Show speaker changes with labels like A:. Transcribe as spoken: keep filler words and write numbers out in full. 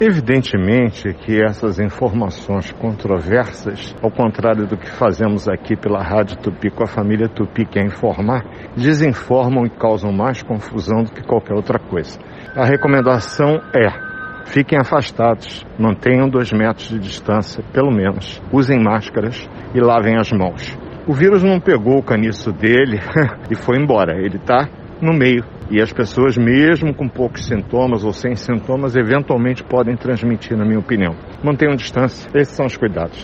A: Evidentemente que essas informações controversas, ao contrário do que fazemos aqui pela Rádio Tupi com a família Tupi, que é informar, desinformam e causam mais confusão do que qualquer outra coisa. A recomendação é: fiquem afastados, mantenham dois metros de distância, pelo menos, usem máscaras e lavem as mãos. O vírus não pegou o caniço dele e foi embora, ele está no meio. E as pessoas, mesmo com poucos sintomas ou sem sintomas, eventualmente podem transmitir, na minha opinião. Mantenham distância, esses são os cuidados.